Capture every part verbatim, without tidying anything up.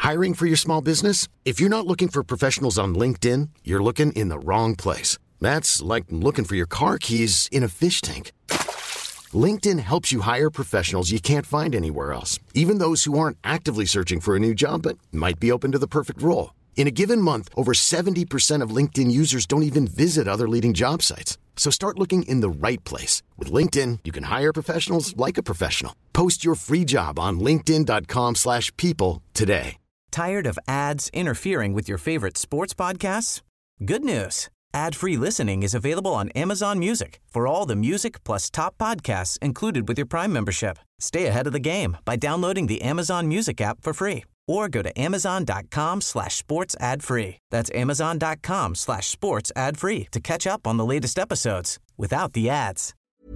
Hiring for your small business? If you're not looking for professionals on LinkedIn, you're looking in the wrong place. That's like looking for your car keys in a fish tank. LinkedIn helps you hire professionals you can't find anywhere else, even those who aren't actively searching for a new job but might be open to the perfect role. In a given month, over seventy percent of LinkedIn users don't even visit other leading job sites. So start looking in the right place. With LinkedIn, you can hire professionals like a professional. Post your free job on linkedin.com slash people today. Tired of ads interfering with your favorite sports podcasts? Good news. Ad-free listening is available on Amazon Music for all the music plus top podcasts included with your Prime membership. Stay ahead of the game by downloading the Amazon Music app for free or go to amazon.com slash sports ad free. That's amazon.com slash sports ad free to catch up on the latest episodes without the ads.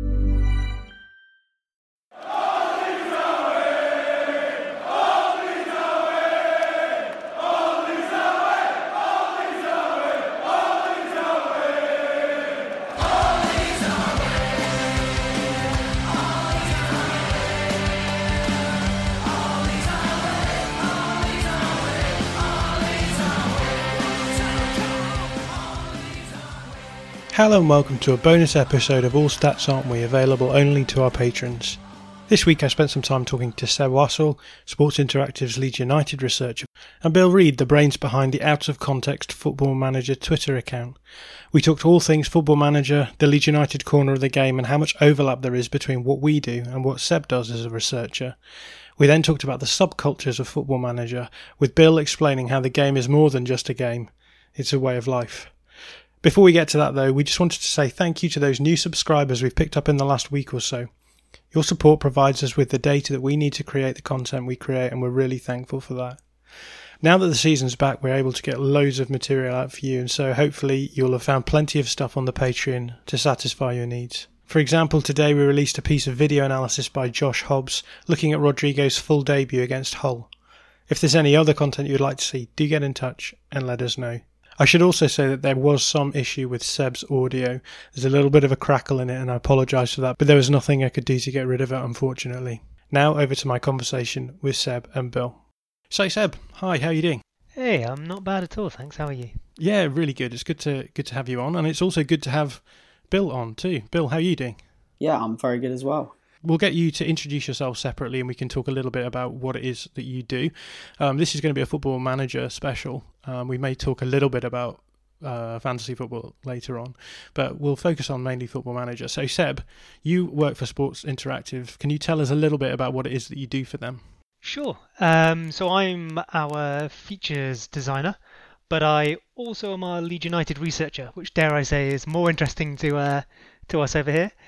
Hello and welcome to a bonus episode of All Stats Aren't We, available only to our patrons. This week I spent some time talking to Seb Wassell, Sports Interactive's Leeds United researcher, and Bill Reid, the brains behind the Out of Context Football Manager Twitter account. We talked all things Football Manager, the Leeds United corner of the game, and how much overlap there is between what we do and what Seb does as a researcher. We then talked about the subcultures of Football Manager, with Bill explaining how the game is more than just a game, it's a way of life. Before we get to that though, we just wanted to say thank you to those new subscribers we've picked up in the last week or so. Your support provides us with the data that we need to create the content we create, and we're really thankful for that. Now that the season's back, we're able to get loads of material out for you, and so hopefully you'll have found plenty of stuff on the Patreon to satisfy your needs. For example, today we released a piece of video analysis by Josh Hobbs looking at Rodrigo's full debut against Hull. If there's any other content you'd like to see, do get in touch and let us know. I should also say that there was some issue with Seb's audio. There's a little bit of a crackle in it, and I apologise for that, but there was nothing I could do to get rid of it, unfortunately. Now over to my conversation with Seb and Bill. So Seb, hi, how are you doing? Hey, I'm not bad at all, thanks. How are you? Yeah, really good. It's good to good to have you on, and it's also good to have Bill on too. Bill, how are you doing? Yeah, I'm very good as well. We'll get you to introduce yourself separately, and we can talk a little bit about what it is that you do. Um, this is going to be a Football Manager special. Um, we may talk a little bit about uh, fantasy football later on, but we'll focus on mainly Football Manager. So Seb, you work for Sports Interactive. Can you tell us a little bit about what it is that you do for them? Sure. Um, so I'm our features designer, but I also am our Leeds United researcher, which dare I say is more interesting to uh, to us over here.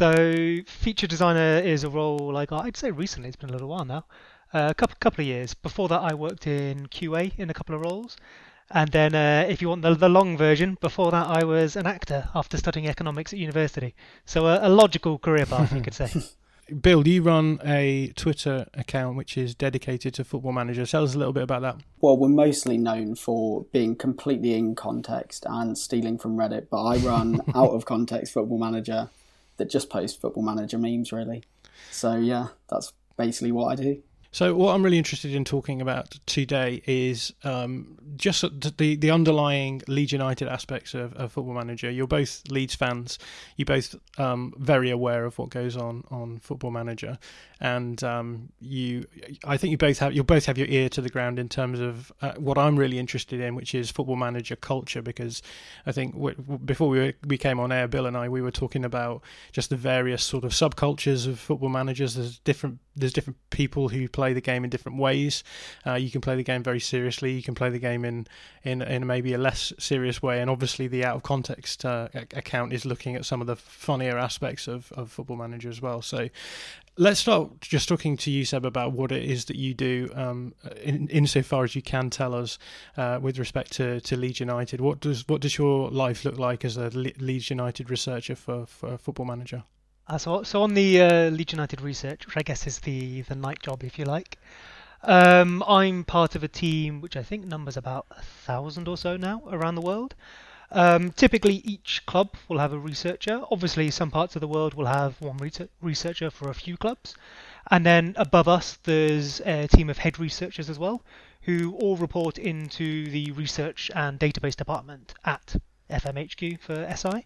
So feature designer is a role like I'd say recently, it's been a little while now, uh, a couple couple of years. Before that I worked in Q A in a couple of roles, and then uh, if you want the, the long version, before that I was an actor after studying economics at university. So a, a logical career path, you could say. Bill, you run a Twitter account which is dedicated to Football Manager. Tell us a little bit about that. Well, we're mostly known for being completely in context and stealing from Reddit, but I run out of context Football Manager that just post Football Manager memes, really. So yeah, that's basically what I do. So what I'm really interested in talking about today is um, just the the underlying Leeds United aspects of, of Football Manager. You're both Leeds fans. You're both um, very aware of what goes on on Football Manager, and um, you, I think you both have you both have your ear to the ground in terms of uh, what I'm really interested in, which is Football Manager culture. Because I think w- before we were, we came on air, Bill and I, we were talking about just the various sort of subcultures of Football Managers. There's different there's different people who play play the game in different ways. Uh, you can play the game very seriously. You can play the game in in, in maybe a less serious way. And obviously the out of context uh, account is looking at some of the funnier aspects of, of Football Manager as well. So let's start just talking to you, Seb, about what it is that you do, um, in insofar as you can tell us, uh, with respect to, to Leeds United. What does what does your life look like as a Le- Leeds United researcher for, for Football Manager? Uh, so, so on the uh, Leeds United research, which I guess is the, the night job, if you like, um, I'm part of a team which I think numbers about a thousand or so now around the world. Um, typically, each club will have a researcher. Obviously, some parts of the world will have one re- researcher for a few clubs. And then above us, there's a team of head researchers as well, who all report into the research and database department at F M H Q for S I.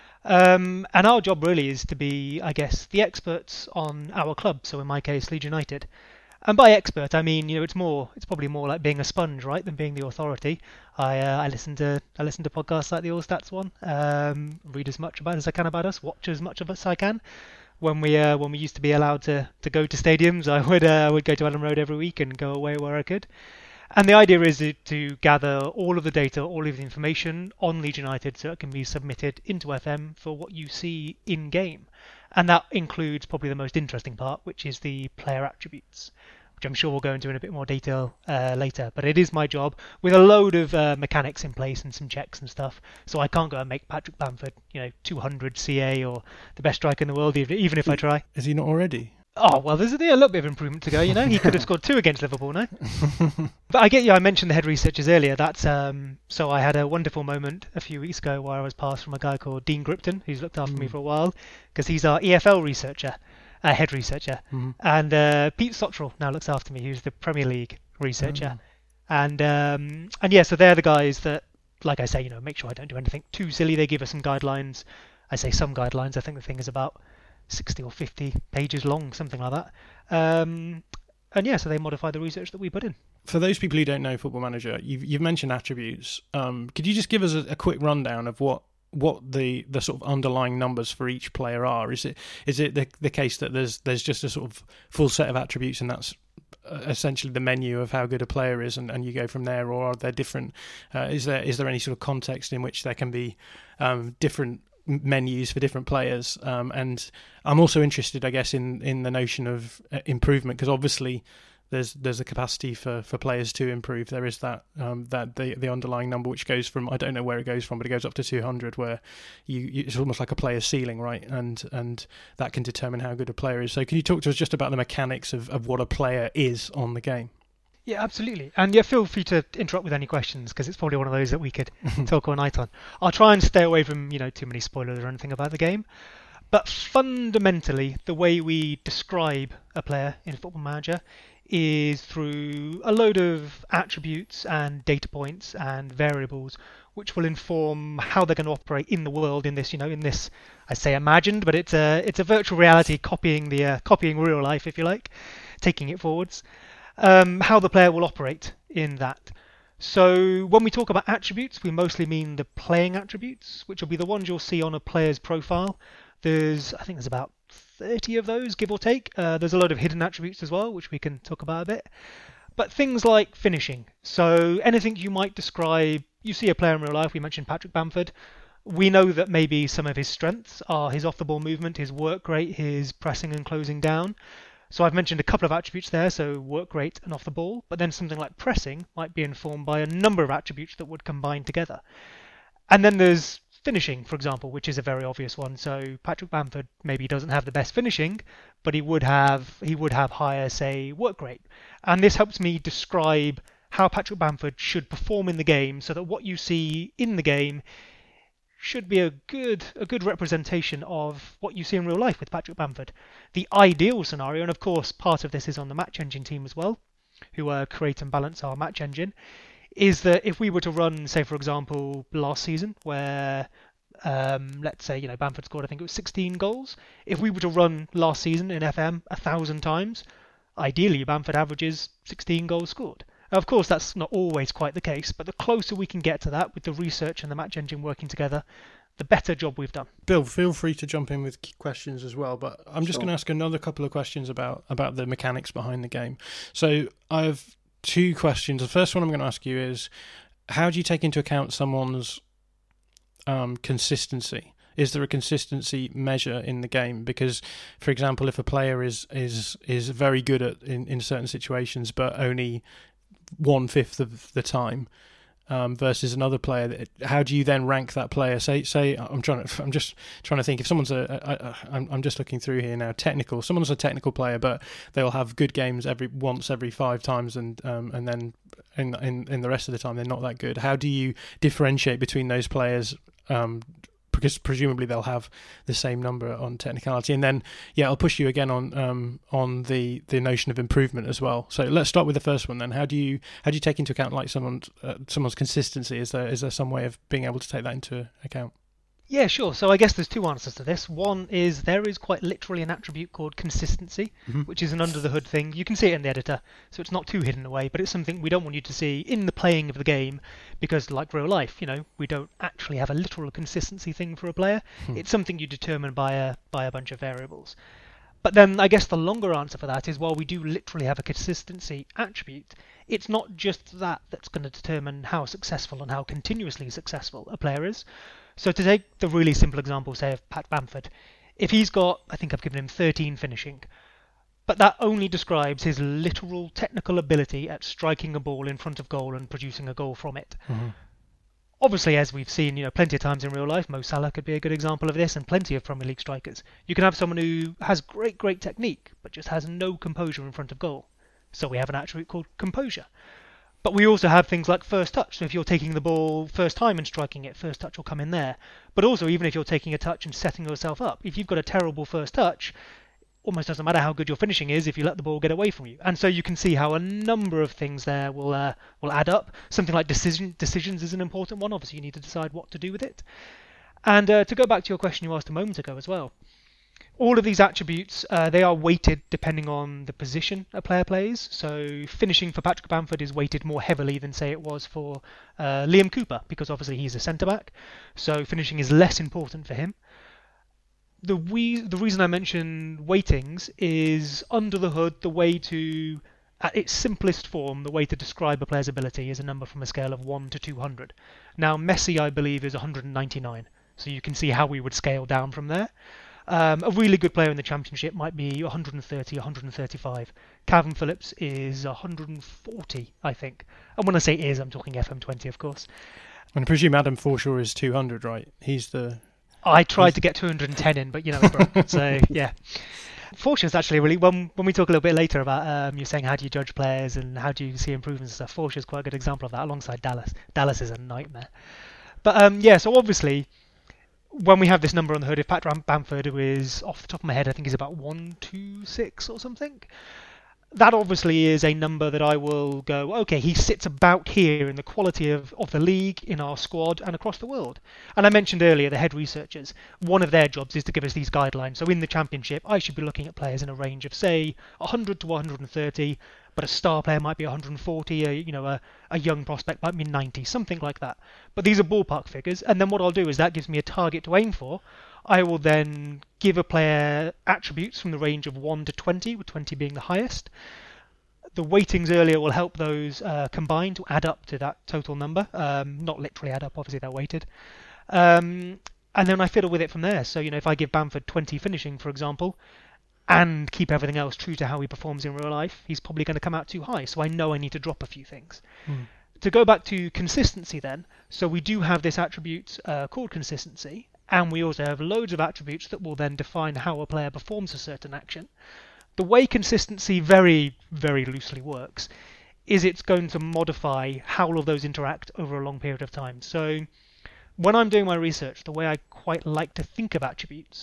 Um, and our job really is to be, I guess, the experts on our club. So in my case, Leeds United. And by expert, I mean, you know, it's more, it's probably more like being a sponge, right, than being the authority. I uh, I listen to I listen to podcasts like the All Stats one, um, read as much about as I can about us, watch as much of us as I can. When we uh, when we used to be allowed to, to go to stadiums, I would uh, would go to Ellen Road every week and go away where I could. And the idea is to gather all of the data, all of the information on Leeds United, so it can be submitted into F M for what you see in game. And that includes probably the most interesting part, which is the player attributes, which I'm sure we'll go into in a bit more detail uh, later. But it is my job with a load of uh, mechanics in place and some checks and stuff. So I can't go and make Patrick Bamford, you know, two hundred C A or the best striker in the world, even if I try. Is he not already? Oh, well, there's a, a little bit of improvement to go, you know. He could have scored two against Liverpool, no? But I get you, I mentioned the head researchers earlier. That's um, So I had a wonderful moment a few weeks ago where I was passed from a guy called Dean Gripton, who's looked after mm. me for a while, because he's our E F L researcher, uh, head researcher. Mm. And uh, Pete Stottrell now looks after me, who's the Premier League researcher. Mm. And, um, and yeah, so they're the guys that, like I say, you know, make sure I don't do anything too silly. They give us some guidelines. I say some guidelines. I think the thing is about sixty or fifty pages long, something like that. Um, and yeah, so they modify the research that we put in. For those people who don't know Football Manager, you've, you've mentioned attributes. Um, could you just give us a, a quick rundown of what what the, the sort of underlying numbers for each player are? Is it is it the, the case that there's there's just a sort of full set of attributes and that's essentially the menu of how good a player is, and, and you go from there, or are there different? Uh, is there is there any sort of context in which there can be um, different menus for different players? Um, and I'm also interested, I guess, in, in the notion of improvement, because obviously there's there's a capacity for, for players to improve. There is that um, that the the underlying number which goes from, I don't know where it goes from, but it goes up to two hundred, where you, you it's almost like a player's ceiling, right? And and that can determine how good a player is. So can you talk to us just about the mechanics of, of what a player is on the game? Yeah, absolutely. And yeah, feel free to interrupt with any questions, because it's probably one of those that we could talk all night on. I'll try and stay away from, you know, too many spoilers or anything about the game. But fundamentally, the way we describe a player in Football Manager is through a load of attributes and data points and variables which will inform how they're going to operate in the world in this, you know, in this, I say imagined, but it's a it's a virtual reality copying the uh, copying real life, if you like, taking it forwards. Um, how the player will operate in that. So when we talk about attributes, we mostly mean the playing attributes, which will be the ones you'll see on a player's profile. There's, I think there's about thirty of those, give or take. Uh, there's a load of hidden attributes as well, which we can talk about a bit. But things like finishing. So anything you might describe, you see a player in real life, we mentioned Patrick Bamford. We know that maybe some of his strengths are his off-the-ball movement, his work rate, his pressing and closing down. So I've mentioned a couple of attributes there, so work rate and off the ball, but then something like pressing might be informed by a number of attributes that would combine together. And then there's finishing, for example, which is a very obvious one. So Patrick Bamford maybe doesn't have the best finishing, but he would have he would have higher, say, work rate. And this helps me describe how Patrick Bamford should perform in the game, so that what you see in the game should be a good a good representation of what you see in real life with Patrick Bamford. The ideal scenario, and of course part of this is on the Match Engine team as well, who uh, create and balance our Match Engine, is that if we were to run, say for example, last season, where um, let's say, you know, Bamford scored, I think it was sixteen goals. If we were to run last season in F M a thousand times, ideally Bamford averages sixteen goals scored. Of course, that's not always quite the case, but the closer we can get to that with the research and the Match Engine working together, the better job we've done. Bill, feel free to jump in with questions as well, but I'm just sure. going to ask another couple of questions about, about the mechanics behind the game. So I have two questions. The first one I'm going to ask you is, how do you take into account someone's um, consistency? Is there a consistency measure in the game? Because, for example, if a player is is is very good at in, in certain situations, but only one fifth of the time, um, versus another player, that, how do you then rank that player? Say, say I'm trying to, I'm just trying to think. If someone's a, a, a I'm, I'm just looking through here now. Technical. Someone's a technical player, but they'll have good games every once every five times, and um, and then in, in in the rest of the time they're not that good. How do you differentiate between those players? Um, because presumably they'll have the same number on technicality. And then, yeah, I'll push you again on um, on the, the notion of improvement as well. So let's start with the first one then. How do you how do you take into account like someone's uh, someone's consistency? Is there is there some way of being able to take that into account? Yeah, sure. So I guess there's two answers to this. One is there is quite literally an attribute called consistency, mm-hmm. which is an under-the-hood thing. You can see it in the editor, so it's not too hidden away, but it's something we don't want you to see in the playing of the game because, like real life, you know, we don't actually have a literal consistency thing for a player. Hmm. It's something you determine by a, by a bunch of variables. But then I guess the longer answer for that is while we do literally have a consistency attribute, it's not just that that's going to determine how successful and how continuously successful a player is. So to take the really simple example, say, of Pat Bamford, if he's got, I think I've given him thirteen finishing, but that only describes his literal technical ability at striking a ball in front of goal and producing a goal from it. Mm-hmm. Obviously, as we've seen, you know, plenty of times in real life, Mo Salah could be a good example of this, and plenty of Premier League strikers. You can have someone who has great, great technique, but just has no composure in front of goal. So we have an attribute called composure. But we also have things like first touch. So if you're taking the ball first time and striking it, first touch will come in there. But also, even if you're taking a touch and setting yourself up, if you've got a terrible first touch, almost doesn't matter how good your finishing is if you let the ball get away from you. And so you can see how a number of things there will uh, will add up. Something like decision decisions is an important one. Obviously, you need to decide what to do with it. And uh, to go back to your question you asked a moment ago as well, all of these attributes, uh, they are weighted depending on the position a player plays. So finishing for Patrick Bamford is weighted more heavily than, say, it was for uh, Liam Cooper, because obviously he's a centre-back. So finishing is less important for him. The, we, the reason I mention weightings is, under the hood, the way to, at its simplest form, the way to describe a player's ability is a number from a scale of one to two hundred. Now, Messi, I believe, is one hundred ninety-nine. So you can see how we would scale down from there. Um, a really good player in the Championship might be one hundred thirty, one hundred thirty-five. Calvin Phillips is one hundred forty, I think. And when I say is, I'm talking F M twenty, of course. And I presume Adam Forshaw is two hundred, right? He's the... I tried to get two hundred ten in, but, you know, it broke. So, yeah. Forshaw's actually really... When, when we talk a little bit later about um, you're saying how do you judge players and how do you see improvements and stuff, Forshaw's quite a good example of that, alongside Dallas. Dallas is a nightmare. But, um, yeah, so obviously... when we have this number on the hood, if Pat Bamford, who is, off the top of my head, I think he's about one twenty-six or something, that obviously is a number that I will go, okay, he sits about here in the quality of, of the league, in our squad, and across the world. And I mentioned earlier the head researchers. One of their jobs is to give us these guidelines. So in the Championship, I should be looking at players in a range of, say, one hundred to one hundred thirty, but a star player might be one hundred forty, a, you know, a, a young prospect might be ninety, something like that. But these are ballpark figures, and then what I'll do is that gives me a target to aim for. I will then give a player attributes from the range of one to twenty, with twenty being the highest. The weightings earlier will help those uh, combine to add up to that total number. Um, not literally add up, obviously they're weighted. Um, and then I fiddle with it from there. So, you know, if I give Bamford twenty finishing, for example, and keep everything else true to how he performs in real life, he's probably going to come out too high. So I know I need to drop a few things. Mm. To go back to consistency then, so we do have this attribute uh, called consistency, and we also have loads of attributes that will then define how a player performs a certain action. The way consistency very, very loosely works is it's going to modify how all of those interact over a long period of time. So when I'm doing my research, the way I quite like to think of attributes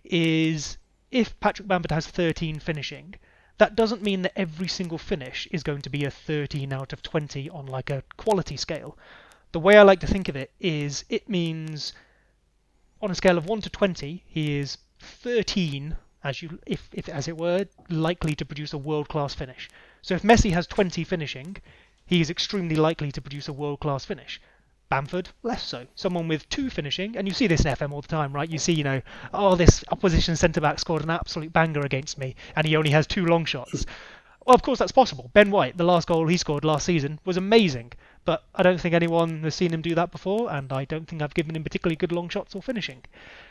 is if Patrick Bamford has thirteen finishing, that doesn't mean that every single finish is going to be a thirteen out of twenty on like a quality scale. The way I like to think of it is it means on a scale of one to twenty, he is thirteen, as you, if, if as it were, likely to produce a world-class finish. So if Messi has twenty finishing, he is extremely likely to produce a world-class finish. Bamford, less so. Someone with two finishing, and you see this in F M all the time, right? You see, you know, oh, this opposition centre-back scored an absolute banger against me, and he only has two long shots. Well, of course, that's possible. Ben White, the last goal he scored last season, was amazing, but I don't think anyone has seen him do that before, and I don't think I've given him particularly good long shots or finishing.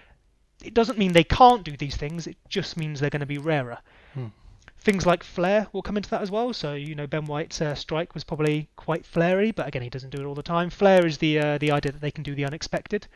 It doesn't mean they can't do these things, it just means they're going to be rarer. Hmm. Things like flair will come into that as well. So, you know, Ben White's uh, strike was probably quite flary, but again, he doesn't do it all the time. Flair is the uh, the idea that they can do the unexpected.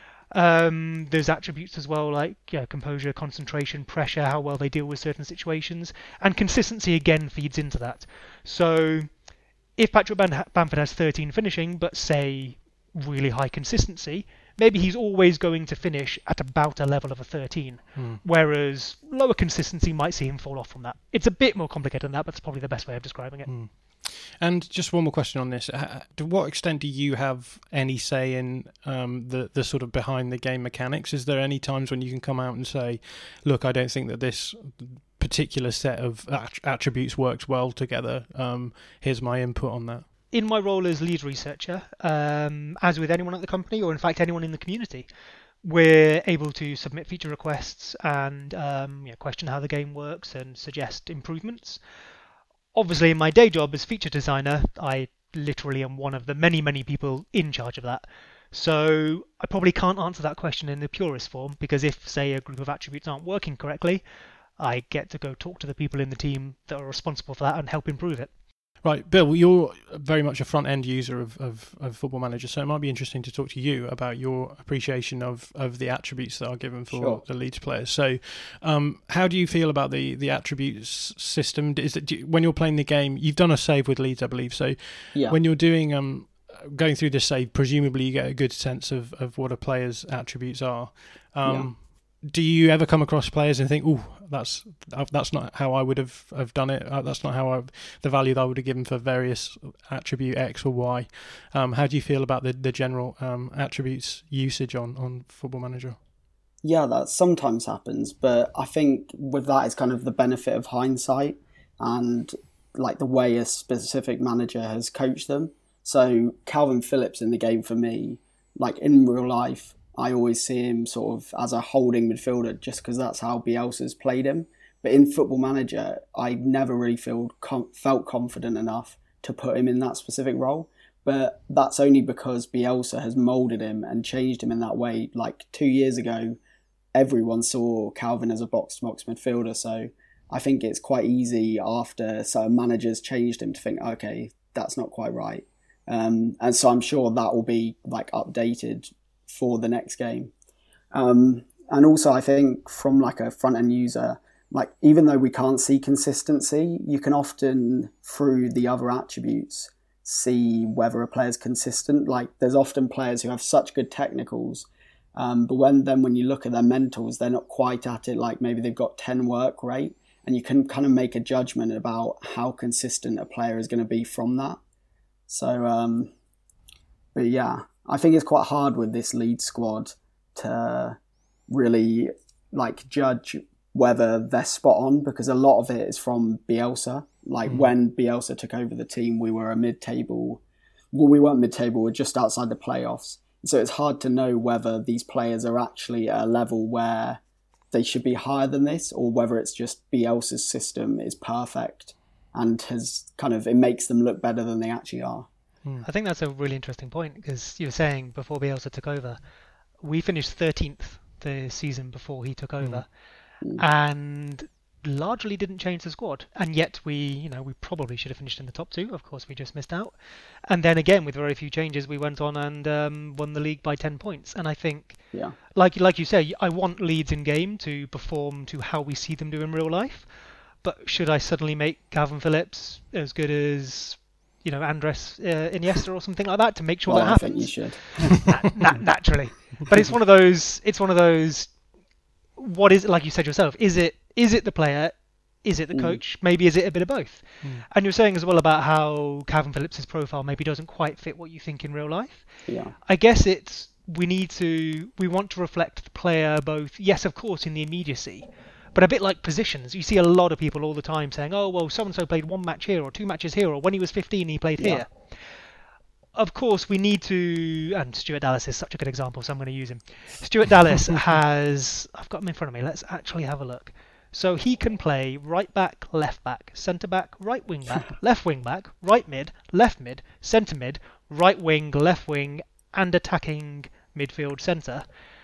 Um, there's attributes as well like yeah, composure, concentration, pressure, how well they deal with certain situations, and consistency again feeds into that. So if Patrick Bamford has thirteen finishing, but say really high consistency, maybe he's always going to finish at about a level of a thirteen, Hmm. whereas lower consistency might see him fall off from that. It's a bit more complicated than that, but it's probably the best way of describing it. Hmm. And just one more question on this. Uh, To what extent do you have any say in um, the, the sort of behind the game mechanics? Is there any times when you can come out and say, look, I don't think that this particular set of att- attributes works well together. Um, here's my input on that. In my role as lead researcher, um, as with anyone at the company, or in fact anyone in the community, we're able to submit feature requests and um, you know, question how the game works and suggest improvements. Obviously, in my day job as feature designer, I literally am one of the many, many people in charge of that. So I probably can't answer that question in the purest form, because if, say, a group of attributes aren't working correctly, I get to go talk to the people in the team that are responsible for that and help improve it. Right, Bill, you're very much a front-end user of, of, of Football Manager, so it might be interesting to talk to you about your appreciation of, of the attributes that are given for Sure. the Leeds players. So um, how do you feel about the, the attributes system? Is it, do you, when you're playing the game, you've done a save with Leeds, I believe, so Yeah. when you're doing um, going through this save, presumably you get a good sense of, of what a player's attributes are. Um, Do you ever come across players and think, "Oh, that's that's not how I would have, have done it. Uh, that's not how I, the value that I would have given for various attribute X or Y." Um, how do you feel about the the general um, attributes usage on, on Football Manager? Yeah, that sometimes happens, but I think with that, it's kind of the benefit of hindsight and like the way a specific manager has coached them. So Calvin Phillips in the game for me, like in real life, I always see him sort of as a holding midfielder just because that's how Bielsa's played him. But in Football Manager, I never really feel com- felt confident enough to put him in that specific role. But that's only because Bielsa has moulded him and changed him in that way. Like two years ago, everyone saw Calvin as a box-to-box midfielder. So I think it's quite easy after certain managers changed him to think, okay, that's not quite right. Um, and so I'm sure that will be like updated for the next game. Um, and also I think from like a front-end user, like even though we can't see consistency, you can often through the other attributes see whether a player's consistent. Like there's often players who have such good technicals, um, but when then when you look at their mentals, they're not quite at it. Like maybe they've got ten work rate, and you can kind of make a judgment about how consistent a player is going to be from that. So, um, but yeah, I think it's quite hard with this lead squad to really like judge whether they're spot on, because a lot of it is from Bielsa. Like mm. when Bielsa took over the team, we were a mid-table. Well, we weren't mid-table, we're just outside the playoffs. So it's hard to know whether these players are actually at a level where they should be higher than this, or whether it's just Bielsa's system is perfect and has kind of, it makes them look better than they actually are. I think that's a really interesting point, because you were saying before Bielsa took over, we finished thirteenth the season before he took over, mm. and largely didn't change the squad. And yet we, you know, we probably should have finished in the top two. Of course, we just missed out. And then again, with very few changes, we went on and um, won the league by ten points. And I think, yeah. like like you say, I want Leeds in game to perform to how we see them do in real life. But should I suddenly make Calvin Phillips as good as, you know, Andres uh, Iniesta or something like that to make sure well, that I happens? think you should. na- na- naturally. But it's one of those, it's one of those, what is it, like you said yourself, is it is it the player? Is it the coach? Mm. Maybe is it a bit of both? Mm. And you're saying as well about how Calvin Phillips' profile maybe doesn't quite fit what you think in real life. Yeah. I guess it's, we need to, we want to reflect the player both, yes, of course, in the immediacy, but a bit like positions. You see a lot of people all the time saying, oh, well, so-and-so played one match here or two matches here, or when he was fifteen, he played yeah. here. Of course, we need to, and Stuart Dallas is such a good example, so I'm going to use him. Stuart Dallas has, I've got him in front of me, let's actually have a look. So he can play right back, left back, centre back, right wing back, left wing back, right mid, left mid, centre mid, right wing, left wing, and attacking midfield centre.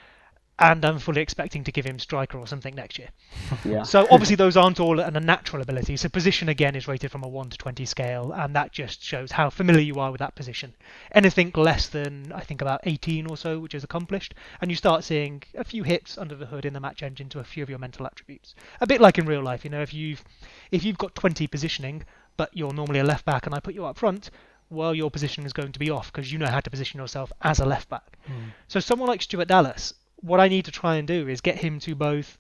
And I'm fully expecting to give him striker or something next year. Yeah. So obviously those aren't all a natural ability. So position again is rated from a one to twenty scale, and that just shows how familiar you are with that position. Anything less than, I think, about eighteen or so, which is accomplished, and you start seeing a few hits under the hood in the match engine to a few of your mental attributes. A bit like in real life, you know, if you've if you've got twenty positioning, but you're normally a left back and I put you up front, well, your positioning is going to be off because you know how to position yourself as a left back. Mm. So someone like Stuart Dallas, what I need to try and do is get him to both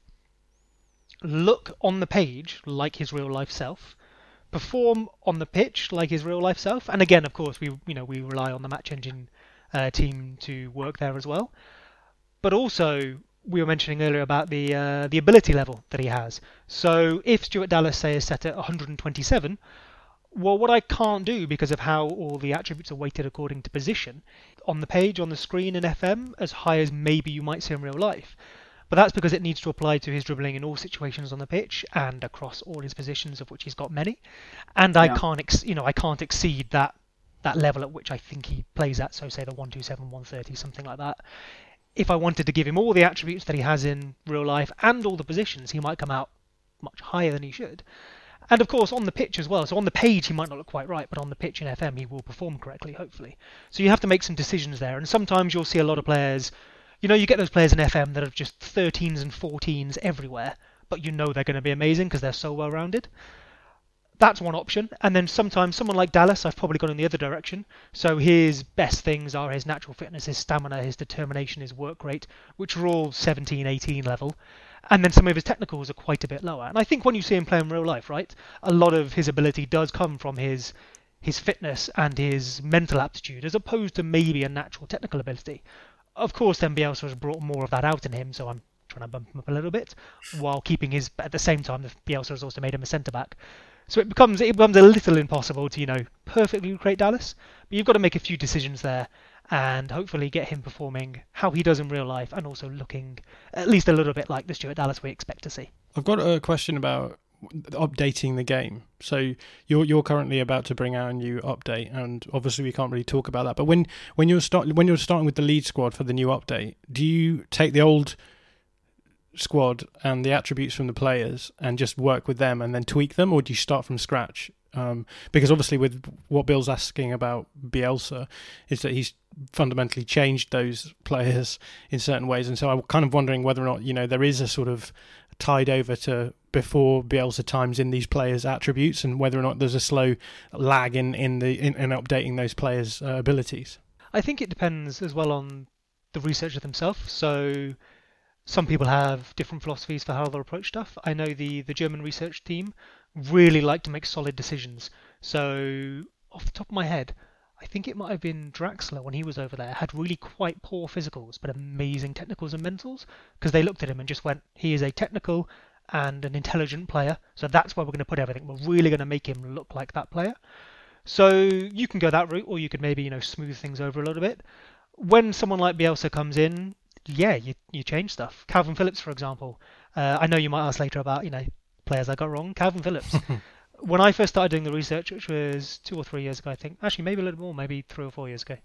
look on the page like his real life self, perform on the pitch like his real life self, and again, of course, we you know we rely on the Match Engine uh, team to work there as well. But also, we were mentioning earlier about the uh, the ability level that he has. So if Stuart Dallas, say, is set at one hundred twenty-seven, well, what I can't do because of how all the attributes are weighted according to position, on the page, on the screen in F M, as high as maybe you might see in real life. But that's because it needs to apply to his dribbling in all situations on the pitch and across all his positions, of which he's got many. And I yeah. can't, ex- you know, I can't exceed that that level at which I think he plays at. So say the one twenty-seven, one thirty, something like that. If I wanted to give him all the attributes that he has in real life and all the positions, he might come out much higher than he should. And of course, on the pitch as well. So on the page, he might not look quite right, but on the pitch in F M, he will perform correctly, hopefully. So you have to make some decisions there. And sometimes you'll see a lot of players, you know, you get those players in F M that are just thirteens and fourteens everywhere, but you know they're going to be amazing because they're so well-rounded. That's one option. And then sometimes someone like Dallas, I've probably gone in the other direction. So his best things are his natural fitness, his stamina, his determination, his work rate, which are all seventeen, eighteen level. And then some of his technicals are quite a bit lower. And I think when you see him play in real life, right, a lot of his ability does come from his his fitness and his mental aptitude, as opposed to maybe a natural technical ability. Of course, then Bielsa has brought more of that out in him, so I'm trying to bump him up a little bit, while keeping his, at the same time, Bielsa has also made him a centre-back. So it becomes it becomes a little impossible to, you know, perfectly recreate Dallas, but you've got to make a few decisions there and hopefully get him performing how he does in real life and also looking at least a little bit like the Stuart Dallas we expect to see. I've got a question about updating the game. So you're you're currently about to bring out a new update, and obviously we can't really talk about that. But when when you're start when you're starting with the lead squad for the new update, do you take the old squad and the attributes from the players and just work with them and then tweak them, or do you start from scratch? Um, because obviously with what Bill's asking about Bielsa is that he's fundamentally changed those players in certain ways, and so I'm kind of wondering whether or not, you know, there is a sort of tied over to before Bielsa times in these players' attributes, and whether or not there's a slow lag in in the in, in updating those players' uh, abilities. I think it depends as well on the researcher themselves. So some people have different philosophies for how they'll approach stuff. I know the, the German research team really like to make solid decisions. So off the top of my head, I think it might have been Draxler when he was over there, had really quite poor physicals, but amazing technicals and mentals, because they looked at him and just went, he is a technical and an intelligent player, so that's where we're going to put everything. We're really going to make him look like that player. So you can go that route, or you could maybe, you know, smooth things over a little bit. When someone like Bielsa comes in, yeah, you you change stuff. Calvin Phillips, for example. Uh, I know you might ask later about, you know, players I got wrong. Calvin Phillips. When I first started doing the research, which was two or three years ago, I think. Actually, maybe a little more, maybe three or four years ago.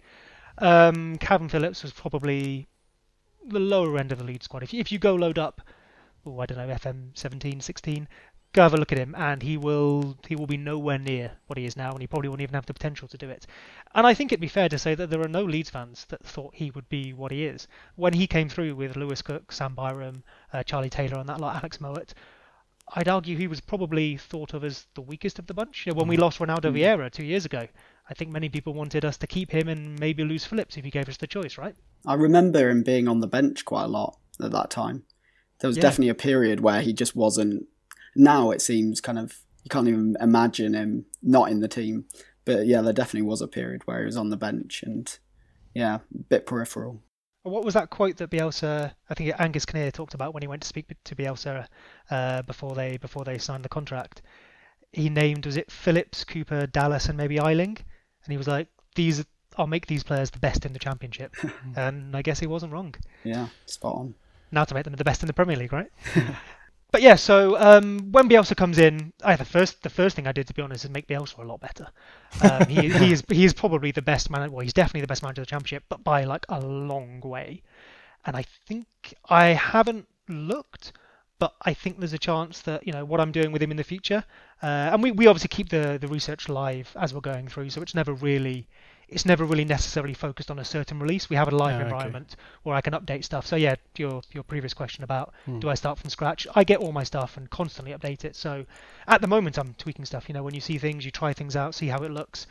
Um, Calvin Phillips was probably the lower end of the lead squad. If you, if you go load up, oh, I don't know, F M seventeen, sixteen, go have a look at him, and he will he will be nowhere near what he is now, and he probably won't even have the potential to do it. And I think it'd be fair to say that there are no Leeds fans that thought he would be what he is. When he came through with Lewis Cook, Sam Byram, uh, Charlie Taylor and that lot, Alex Mowat, I'd argue he was probably thought of as the weakest of the bunch. You know, when we lost Ronaldo Vieira two years ago, I think many people wanted us to keep him and maybe lose Phillips if he gave us the choice, right? I remember him being on the bench quite a lot at that time. There was yeah. definitely a period where he just wasn't. Now it seems kind of, you can't even imagine him not in the team. But yeah, there definitely was a period where he was on the bench and, yeah, a bit peripheral. What was that quote that Bielsa, I think Angus Kinnear talked about when he went to speak to Bielsa uh, before they before they signed the contract? He named, was it Phillips, Cooper, Dallas and maybe Eiling? And he was like, "These, I'll make these players the best in the Championship." And I guess he wasn't wrong. Yeah, spot on. Now to make them the best in the Premier League, right? But yeah, so um, when Bielsa comes in, I, the first the first thing I did, to be honest, is make Bielsa a lot better. Um, he he is he is probably the best man. Well, he's definitely the best manager of the Championship, but by like a long way. And I think I haven't looked, but I think there's a chance that, you know, what I'm doing with him in the future. Uh, and we, we obviously keep the, the research live as we're going through, so it's never really it's never really necessarily focused on a certain release. We have a live oh, environment okay. where I can update stuff. So yeah, your your previous question about hmm. do I start from scratch? I get all my stuff and constantly update it. So at the moment I'm tweaking stuff. You know, when you see things, you try things out, see how it looks.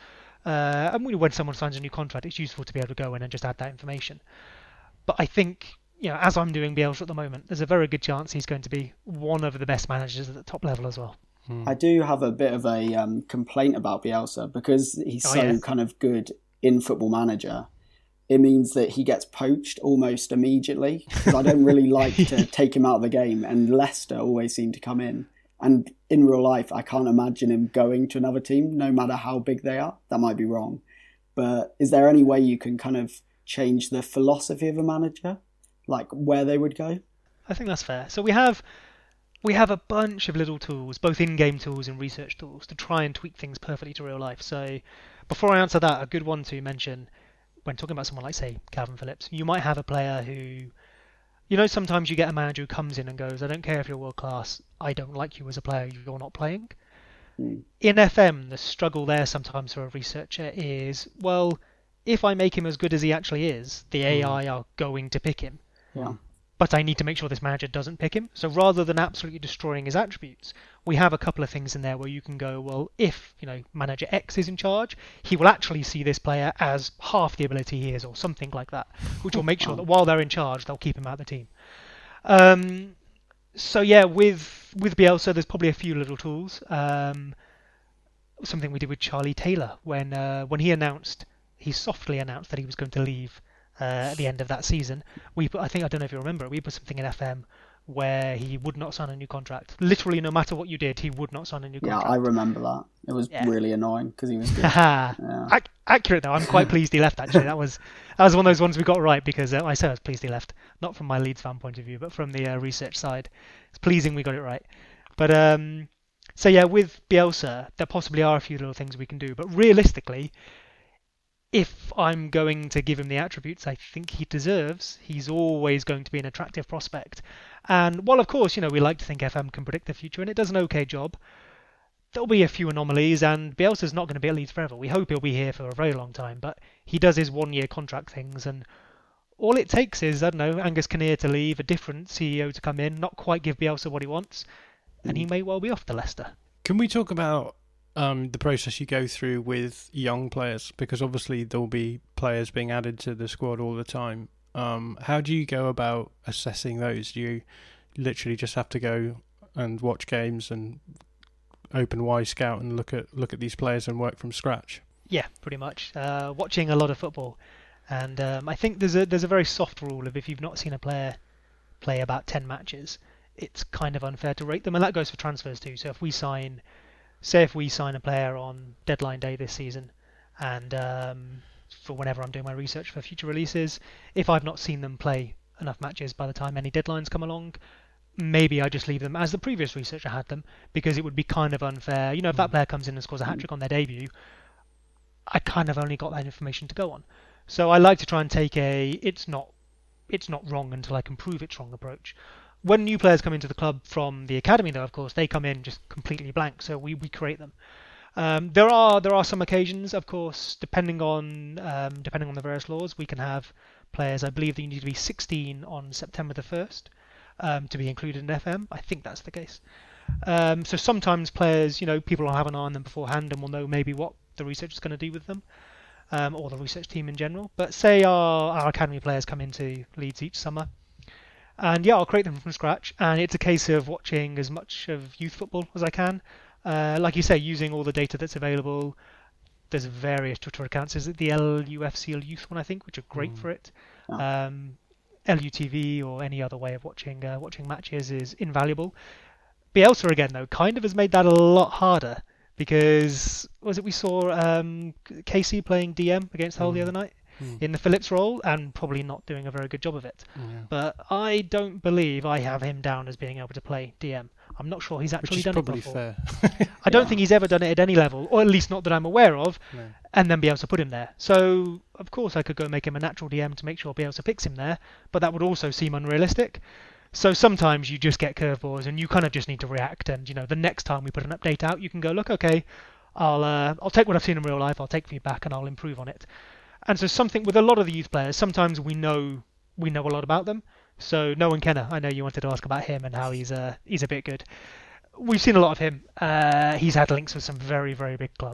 Uh, and when someone signs a new contract, it's useful to be able to go in and just add that information. But I think, you know, as I'm doing Bielsa at the moment, there's a very good chance he's going to be one of the best managers at the top level as well. I do have a bit of a um, complaint about Bielsa because he's Oh, so yeah. kind of good in Football Manager. It means that he gets poached almost immediately because I don't really like to take him out of the game, and Leicester always seem to come in. And in real life, I can't imagine him going to another team, no matter how big they are. That might be wrong. But is there any way you can kind of change the philosophy of a manager, like where they would go? I think that's fair. So we have we have a bunch of little tools, both in-game tools and research tools, to try and tweak things perfectly to real life. So before I answer that, a good one to mention when talking about someone like, say, Calvin Phillips, you might have a player who, you know, sometimes you get a manager who comes in and goes, I don't care if you're world class, I don't like you as a player, you're not playing. Mm. In F M, the struggle there sometimes for a researcher is, well, if I make him as good as he actually is, the A I are going to pick him. Yeah. But I need to make sure this manager doesn't pick him. So rather than absolutely destroying his attributes, we have a couple of things in there where you can go, well, if, you know, manager X is in charge, he will actually see this player as half the ability he is, or something like that, which will make sure that while they're in charge, they'll keep him out of the team. Um, so yeah, with with Bielsa, there's probably a few little tools. Um, something we did with Charlie Taylor when uh, when he announced, he softly announced that he was going to leave uh, at the end of that season. We put, I think, I don't know if you remember, we put something in F M where he would not sign a new contract. Literally, no matter what you did, he would not sign a new Yeah, contract. I remember that. It was Yeah. really annoying because he was good. Haha. Yeah. Ac- accurate though. I'm quite pleased he left. Actually, that was that was one of those ones we got right because uh, I say I was pleased he left, not from my Leeds fan point of view, but from the uh, research side. It's pleasing we got it right. But um, so yeah, with Bielsa, there possibly are a few little things we can do, but realistically, if I'm going to give him the attributes I think he deserves, he's always going to be an attractive prospect. And while of course, you know, we like to think F M can predict the future, and it does an okay job, there'll be a few anomalies, and Bielsa's not going to be at Leeds forever. We hope he'll be here for a very long time, but he does his one-year contract things, and all it takes is, I don't know, Angus Kinnear to leave, a different C E O to come in, not quite give Bielsa what he wants, and he may well be off to Leicester. Can we talk about um, the process you go through with young players? Because obviously there'll be players being added to the squad all the time. Um, how do you go about assessing those? Do you literally just have to go and watch games and open Y Scout and look at look at these players and work from scratch? Yeah, pretty much. Uh, watching a lot of football, and um, I think there's a there's a very soft rule of if you've not seen a player play about ten matches, it's kind of unfair to rate them, and that goes for transfers too. So if we sign, say if we sign a player on deadline day this season, and um, for whenever I'm doing my research for future releases, if I've not seen them play enough matches by the time any deadlines come along, maybe I just leave them as the previous researcher had them, because it would be kind of unfair. You know, if that player comes in and scores a hat-trick on their debut, I kind of only got that information to go on. So I like to try and take a it's not it's not wrong until I can prove it's wrong approach. When new players come into the club from the academy, though, of course, they come in just completely blank, so we, we create them. Um, there are there are some occasions, of course, depending on um, depending on the various laws, we can have players. I believe that you need to be sixteen on September the first um, to be included in F M. I think that's the case. Um, so sometimes players, you know, people will have an eye on them beforehand and will know maybe what the research is going to do with them, um, or the research team in general. But say our, our academy players come into Leeds each summer, and yeah, I'll create them from scratch, and it's a case of watching as much of youth football as I can. Uh, like you say, using all the data that's available. There's various Twitter accounts. Is it the L U F C L Youth one, I think, which are great mm. for it. Oh. Um, L U T V or any other way of watching uh, watching matches is invaluable. Bielsa again, though, kind of has made that a lot harder, because was it we saw um, Casey playing D M against Hull mm. the other night mm. in the Phillips role, and probably not doing a very good job of it. Yeah. But I don't believe I have him down as being able to play D M. I'm not sure he's actually done it before. Fair. I don't yeah. think he's ever done it at any level, or at least not that I'm aware of, no. and then Bielsa put him there. So, of course, I could go make him a natural D M to make sure Bielsa picks him there, but that would also seem unrealistic. So sometimes you just get curveballs, and you kind of just need to react. And you know, the next time we put an update out, you can go, look, okay, I'll uh, I'll take what I've seen in real life, I'll take feedback, and I'll improve on it. And so something with a lot of the youth players, sometimes we know we know a lot about them. So Noah Kenner, I know you wanted to ask about him and how he's uh, he's a bit good. We've seen a lot of him. Uh, he's had links with some very, very big clubs.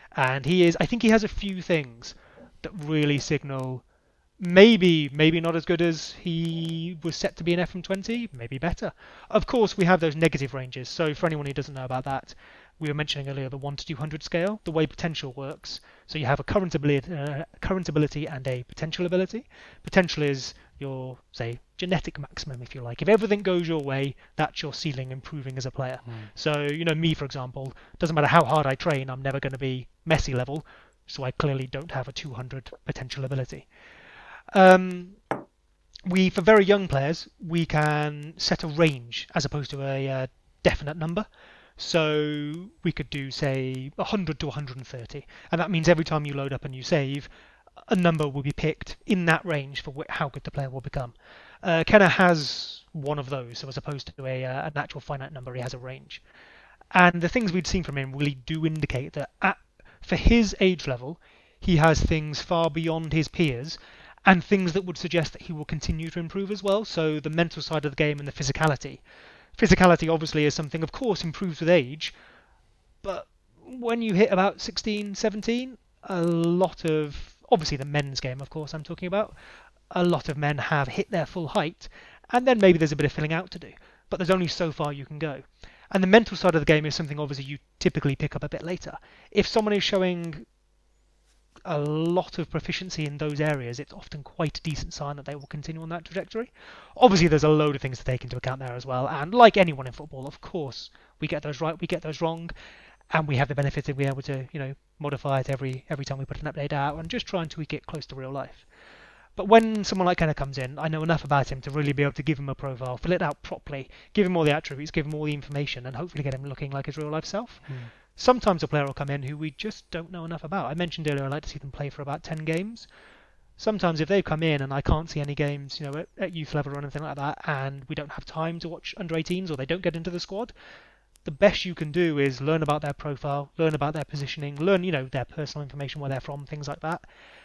And he is, I think he has a few things that really signal maybe maybe not as good as he was set to be in F M twenty, maybe better. Of course, we have those negative ranges. So for anyone who doesn't know about that, we were mentioning earlier the one to two hundred scale, the way potential works. So you have a current ability, uh, current ability and a potential ability. Potential is your, say, genetic maximum, if you like. If everything goes your way, that's your ceiling improving as a player. Mm. So, you know, me, for example, doesn't matter how hard I train, I'm never going to be Messi level. So I clearly don't have a two hundred potential ability. Um, we, for very young players, we can set a range as opposed to a uh, definite number. So we could do, say, one hundred to one hundred thirty. And that means every time you load up a new save, a number will be picked in that range for wh- how good the player will become. Uh, Kenna has one of those, so as opposed to a, uh, an actual finite number, he has a range. And the things we'd seen from him really do indicate that at, for his age level, he has things far beyond his peers, and things that would suggest that he will continue to improve as well. So the mental side of the game and the physicality. Physicality obviously is something, of course, improves with age, but when you hit about sixteen, seventeen, a lot of, obviously the men's game, of course, I'm talking about, a lot of men have hit their full height, and then maybe there's a bit of filling out to do, but there's only so far you can go. And the mental side of the game is something obviously you typically pick up a bit later. If someone is showing a lot of proficiency in those areas, it's often quite a decent sign that they will continue on that trajectory. Obviously, there's a load of things to take into account there as well, and like anyone in football, of course, we get those right, we get those wrong, and we have the benefit of being able to, you know, modify it every every time we put an update out and just try and tweak it close to real life. But when someone like Kenna comes in, I know enough about him to really be able to give him a profile, fill it out properly, give him all the attributes, give him all the information, and hopefully get him looking like his real life self. Hmm. Sometimes a player will come in who we just don't know enough about. I mentioned earlier I like to see them play for about ten games. Sometimes if they come in and I can't see any games, you know, at, at youth level or anything like that, and we don't have time to watch under eighteens or they don't get into the squad, the best you can do is learn about their profile, learn about their positioning, learn, you know, their personal information, where they're from, things like that,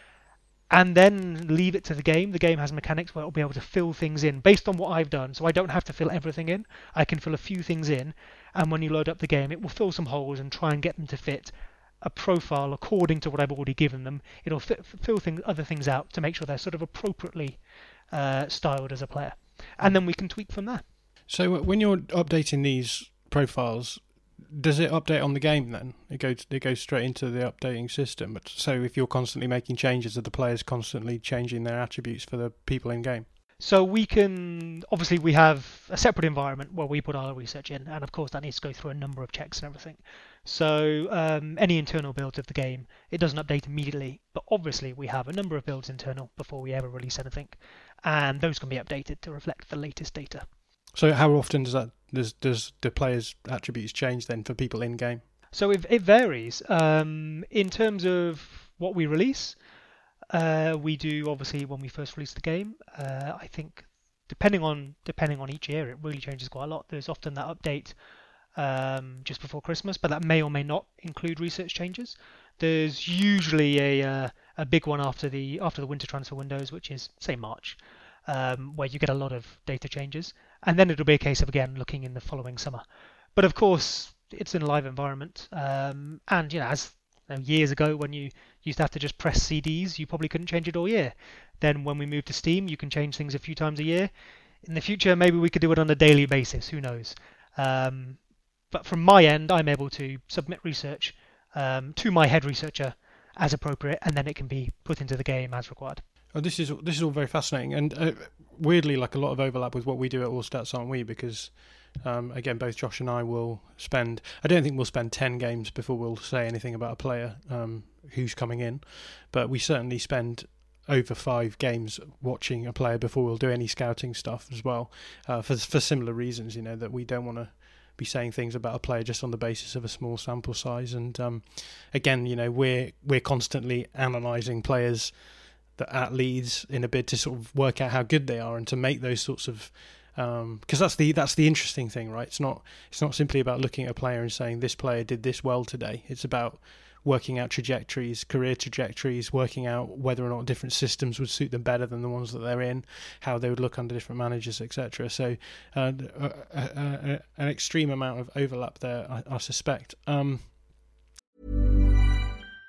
and then leave it to the game. The game has mechanics where it'll be able to fill things in based on what I've done, so I don't have to fill everything in. I can fill a few things in, and when you load up the game, it will fill some holes and try and get them to fit a profile according to what I've already given them. It'll fit, fill things, other things out to make sure they're sort of appropriately uh, styled as a player, and then we can tweak from there. So when you're updating these profiles, does it update on the game then? It goes it goes straight into the updating system. But so if you're constantly making changes, are the players constantly changing their attributes for the people in game? So we can, obviously we have a separate environment where we put our research in, and of course that needs to go through a number of checks and everything. So um, any internal builds of the game, it doesn't update immediately, but obviously we have a number of builds internal before we ever release anything, and those can be updated to reflect the latest data. So how often does that does does the players' attributes change then for people in game? So it, it varies. Um, in terms of what we release, uh, we do obviously when we first release the game. Uh, I think depending on depending on each year, it really changes quite a lot. There's often that update um, just before Christmas, but that may or may not include research changes. There's usually a uh, a big one after the after the winter transfer windows, which is say March. Um, where you get a lot of data changes, and then it'll be a case of again looking in the following summer. But of course, it's in a live environment, um, and you know, as you know, years ago when you used to have to just press C Ds, you probably couldn't change it all year. Then when we moved to Steam, you can change things a few times a year. In the future, maybe we could do it on a daily basis. Who knows? Um, but from my end, I'm able to submit research um, to my head researcher as appropriate, and then it can be put into the game as required. Oh, this is this is all very fascinating, and uh, weirdly, like a lot of overlap with what we do at All Stats, aren't we? Because um, again, both Josh and I will spend. I don't think we'll spend ten games before we'll say anything about a player um, who's coming in, but we certainly spend over five games watching a player before we'll do any scouting stuff as well, uh, for for similar reasons. You know, that we don't want to be saying things about a player just on the basis of a small sample size, and um, again, you know, we're we're constantly analysing players that at Leeds in a bid to sort of work out how good they are and to make those sorts of because um, that's the that's the interesting thing, right? It's not it's not simply about looking at a player and saying this player did this well today. It's about working out trajectories, career trajectories, working out whether or not different systems would suit them better than the ones that they're in, how they would look under different managers, et cetera. So uh, uh, uh, uh, an extreme amount of overlap there, I, I suspect. Um,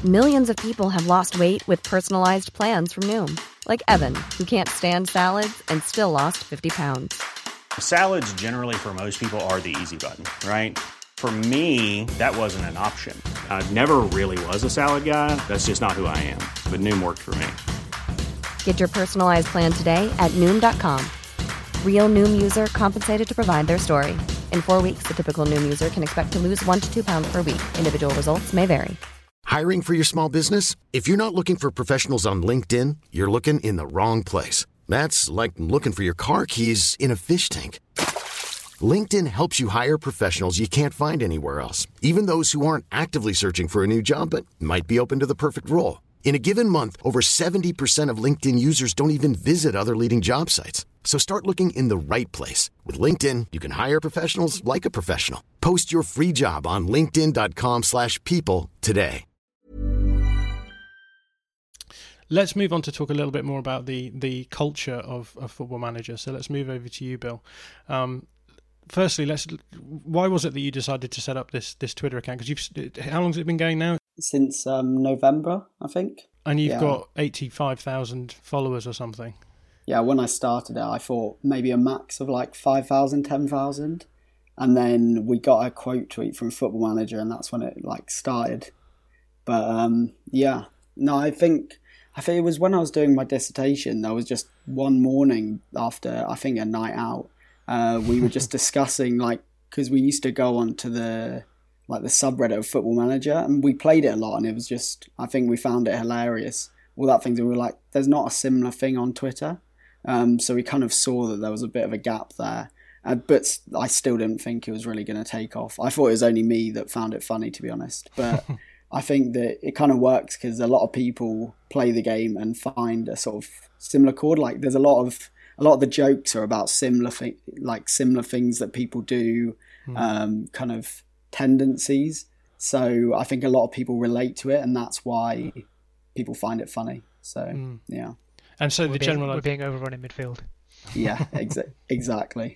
Millions of people have lost weight with personalized plans from Noom. Like Evan, who can't stand salads and still lost fifty pounds. Salads generally for most people are the easy button, right? For me, that wasn't an option. I never really was a salad guy. That's just not who I am. But Noom worked for me. Get your personalized plan today at Noom dot com. Real Noom user compensated to provide their story. In four weeks, the typical Noom user can expect to lose one to two pounds per week. Individual results may vary. Hiring for your small business? If you're not looking for professionals on LinkedIn, you're looking in the wrong place. That's like looking for your car keys in a fish tank. LinkedIn helps you hire professionals you can't find anywhere else, even those who aren't actively searching for a new job but might be open to the perfect role. In a given month, over seventy percent of LinkedIn users don't even visit other leading job sites. So start looking in the right place. With LinkedIn, you can hire professionals like a professional. Post your free job on linkedin dot com slash people today. Let's move on to talk a little bit more about the, the culture of, of Football Manager. So let's move over to you, Bill. Um, firstly, let's. Why was it that you decided to set up this this Twitter account? Because you've how long has it been going now? Since um, November, I think. And you've yeah. got eighty-five thousand followers or something. Yeah, when I started it, I thought maybe a max of like five thousand, ten thousand. And then we got a quote tweet from Football Manager, and that's when it like started. But um, yeah, no, I think I think it was when I was doing my dissertation. There was just one morning after I think a night out, uh, we were just discussing like because we used to go on to the like the subreddit of Football Manager, and we played it a lot, and it was just I think we found it hilarious. All that things, and we were like, there's not a similar thing on Twitter. Um, so we kind of saw that there was a bit of a gap there. Uh, but I still didn't think it was really going to take off. I thought it was only me that found it funny, to be honest. But I think that it kind of works because a lot of people play the game and find a sort of similar chord. Like there's a lot of a lot of the jokes are about similar thi- like similar things that people do, mm. um, kind of tendencies. So I think a lot of people relate to it, and that's why people find it funny. So mm. yeah. And so we're the being, general we're being overrun in midfield. Yeah, exa- exactly.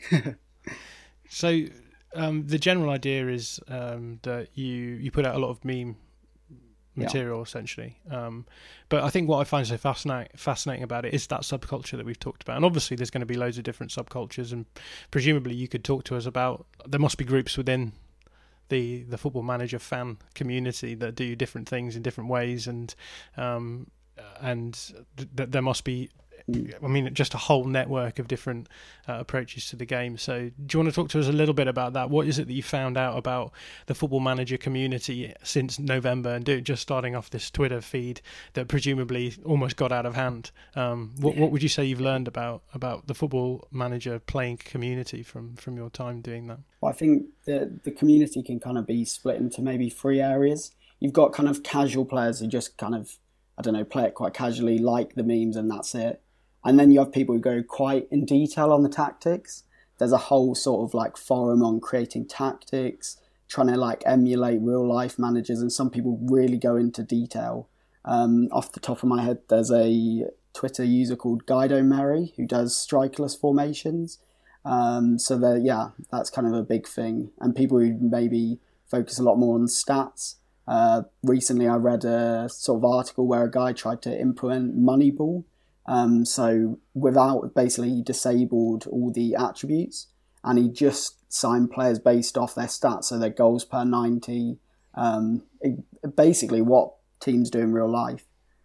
So um, the general idea is um, that you, you put out a lot of meme material, yeah. essentially. Um, but I think what I find so fascinating fascinating about it is that subculture that we've talked about. And obviously there's going to be loads of different subcultures, and presumably you could talk to us about, there must be groups within the, the Football Manager fan community that do different things in different ways, and um, and th- there must be, I mean, just a whole network of different uh, approaches to the game. So do you want to talk to us a little bit about that? What is it that you found out about the Football Manager community since November, and do, just starting off this Twitter feed that presumably almost got out of hand? Um, what, what would you say you've learned about, about the Football Manager playing community from, from your time doing that? Well, I think the, the community can kind of be split into maybe three areas. You've got kind of casual players who just kind of, I don't know, play it quite casually, like the memes, and that's it. And then you have people who go quite in detail on the tactics. There's a whole sort of like forum on creating tactics, trying to like emulate real life managers, and some people really go into detail. Um, off the top of my head, there's a Twitter user called Guido Merry who does strikerless formations. Um, so that yeah, that's kind of a big thing. And people who maybe focus a lot more on stats. Uh, recently, I read a sort of article where a guy tried to implement Moneyball. Um, so without basically he disabled all the attributes, and he just signed players based off their stats, so their goals per ninety, um, it, basically what teams do in real life.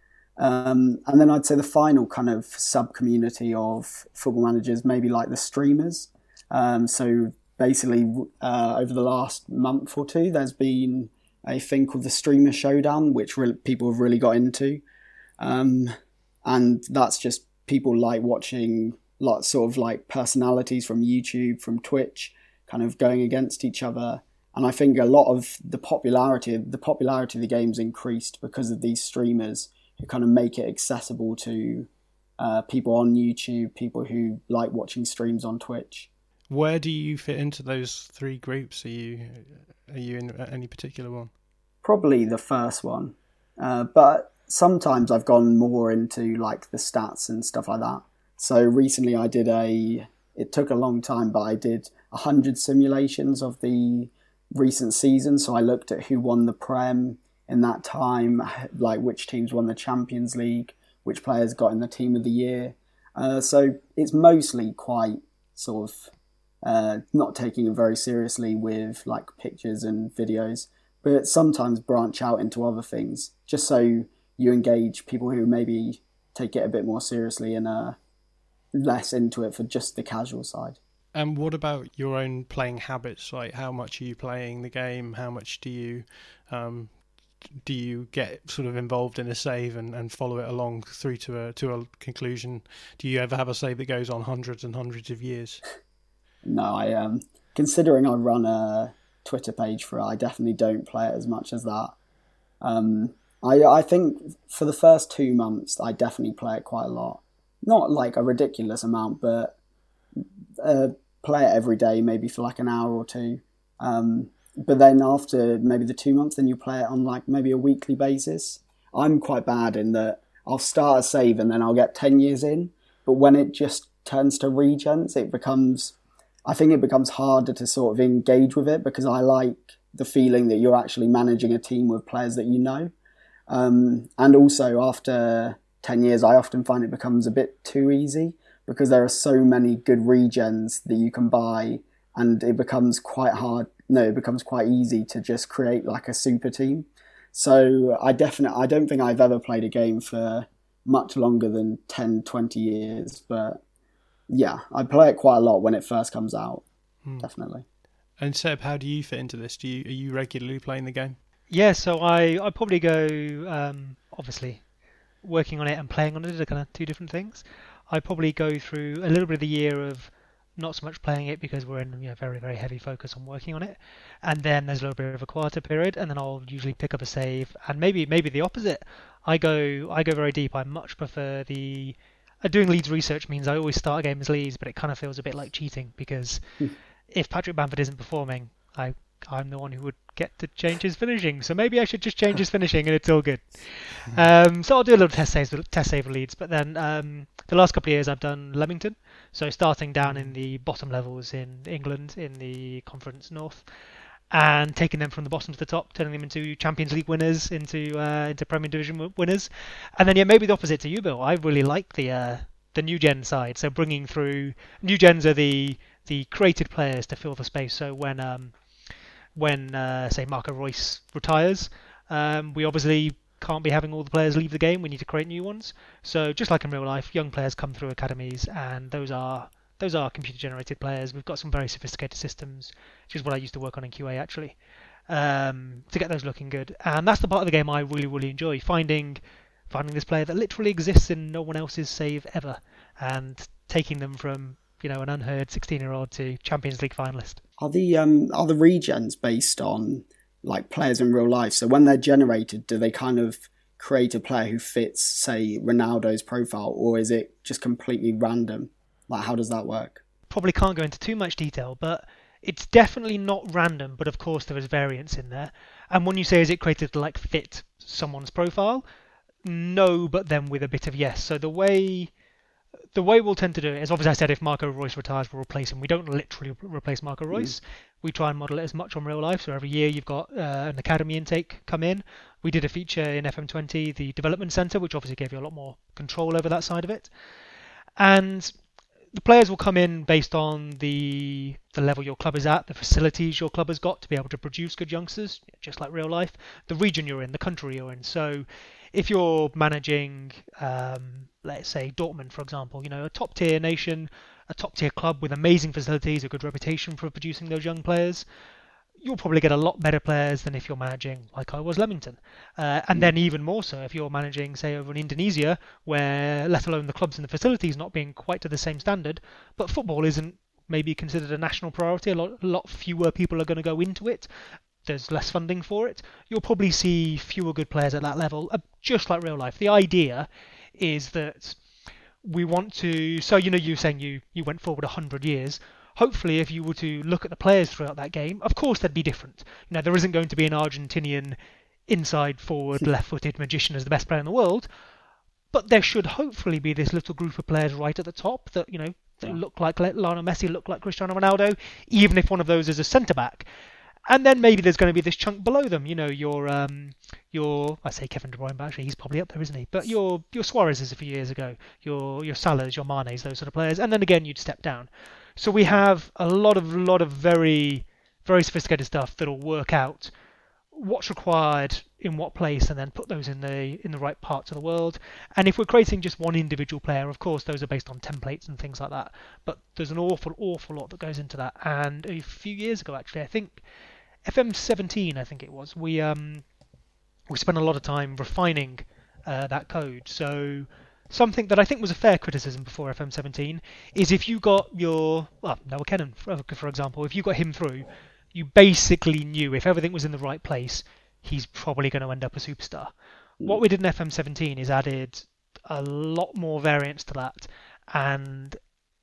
Um, and then I'd say the final kind of sub-community of Football Managers, maybe like the streamers. Um, so basically uh, over the last month or two, there's been a thing called the Streamer Showdown, which re- people have really got into. Um, and that's just people like watching lots sort of like personalities from YouTube, from Twitch, kind of going against each other. And I think a lot of the popularity, the popularity of the game's increased because of these streamers who kind of make it accessible to uh, people on YouTube, people who like watching streams on Twitch. Where do you fit into those three groups? Are you are you in any particular one? Probably the first one, uh, but sometimes I've gone more into like the stats and stuff like that. So recently I did a, it took a long time, but I did a hundred simulations of the recent season. So I looked at who won the Prem in that time, like which teams won the Champions League, which players got in the team of the year. Uh, so it's mostly quite sort of uh, not taking it very seriously with like pictures and videos, but sometimes branch out into other things just so you engage people who maybe take it a bit more seriously and uh, less into it for just the casual side. And what about your own playing habits? Like, how much are you playing the game? How much do you um, do you get sort of involved in a save and, and follow it along through to a to a conclusion? Do you ever have a save that goes on hundreds and hundreds of years? No, I um considering I run a Twitter page for it, I definitely don't play it as much as that. Um, I I think for the first two months, I definitely play it quite a lot. Not like a ridiculous amount, but uh, play it every day, maybe for like an hour or two. Um, but then after maybe the two months, then you play it on like maybe a weekly basis. I'm quite bad in that I'll start a save and then I'll get ten years in. But when it just turns to regens, it becomes, I think it becomes harder to sort of engage with it because I like the feeling that you're actually managing a team with players that you know. Um, and also after ten years, I often find it becomes a bit too easy because there are so many good regens that you can buy, and it becomes quite hard. No, it becomes quite easy to just create like a super team. So I definitely, I don't think I've ever played a game for much longer than ten, twenty years. But yeah, I play it quite a lot when it first comes out, hmm. definitely. And Seb, how do you fit into this? Do you are you regularly playing the game? Yeah, so I I probably go um, obviously working on it and playing on it are kind of two different things. I probably go through a little bit of the year of not so much playing it because we're in you know, very, very heavy focus on working on it. And then there's a little bit of a quieter period, and then I'll usually pick up a save. And maybe maybe the opposite. I go I go very deep. I much prefer the... Uh, doing Leeds research means I always start a game as Leeds, but it kind of feels a bit like cheating because if Patrick Bamford isn't performing, I, I'm the one who would get to change his finishing. So maybe I should just change his finishing and it's all good. Um, so I'll do a little test save, test save of Leeds. But then um, the last couple of years I've done Leamington. So starting down in the bottom levels in England, in the Conference North, and taking them from the bottom to the top, turning them into Champions League winners, into uh, into Premier Division winners. And then yeah, maybe the opposite to you, Bill. I really like the uh, the new gen side. So bringing through... New gens are the, the created players to fill the space. So when... Um, When, uh, say, Marco Reus retires, um, we obviously can't be having all the players leave the game. We need to create new ones. So just like in real life, young players come through academies, and those are those are computer-generated players. We've got some very sophisticated systems, which is what I used to work on in Q A, actually, um, to get those looking good. And that's the part of the game I really, really enjoy, finding finding this player that literally exists in no one else's save ever, and taking them from... you know, an unheard sixteen-year-old to Champions League finalist. Are the um are the regens based on like players in real life? So when they're generated, do they kind of create a player who fits, say, Ronaldo's profile, or is it just completely random? Like, how does that work? Probably can't go into too much detail, but it's definitely not random. But of course, there is variance in there. And when you say is it created to like fit someone's profile, no, but then with a bit of yes. So the way. The way we'll tend to do it is, obviously I said if Marco Reus retires, we'll replace him. We don't literally replace Marco Reus. Mm. We try and model it as much on real life. So every year you've got uh, an academy intake come in. We did a feature in F M twenty, the development centre, which obviously gave you a lot more control over that side of it. And the players will come in based on the the level your club is at, the facilities your club has got to be able to produce good youngsters, just like real life, the region you're in, the country you're in. So if you're managing, um, let's say, Dortmund, for example, you know, a top-tier nation, a top-tier club with amazing facilities, a good reputation for producing those young players, you'll probably get a lot better players than if you're managing, like I was, Leamington. Uh, and then even more so if you're managing, say, over in Indonesia, where, let alone the clubs and the facilities not being quite to the same standard, but football isn't maybe considered a national priority. A lot, a lot fewer people are going to go into it. There's less funding for it. You'll probably see fewer good players at that level, uh, just like real life. The idea is that we want to... So, you know, you were saying you, you went forward one hundred years. Hopefully, if you were to look at the players throughout that game, of course they'd be different. You know, there isn't going to be an Argentinian inside forward, left-footed magician as the best player in the world, but there should hopefully be this little group of players right at the top that, you know, that look like Lionel Messi, look like Cristiano Ronaldo, even if one of those is a centre-back. And then maybe there's going to be this chunk below them, you know, your um, your I say Kevin De Bruyne, but actually he's probably up there, isn't he? But your your Suarez's a few years ago, your your Salah's, your Mane's, those sort of players, and then again you'd step down. So we have a lot of lot of very very sophisticated stuff that'll work out what's required in what place, and then put those in the in the right parts of the world. And if we're creating just one individual player, of course those are based on templates and things like that. But there's an awful awful lot that goes into that. And a few years ago, actually, I think F M seventeen, I think it was, we um we spent a lot of time refining uh, that code. So something that I think was a fair criticism before F M seventeen is if you got your well Noah Kennan, for, for example, if you got him through, you basically knew if everything was in the right place, he's probably going to end up a superstar. Mm. What we did in F M seventeen is added a lot more variance to that and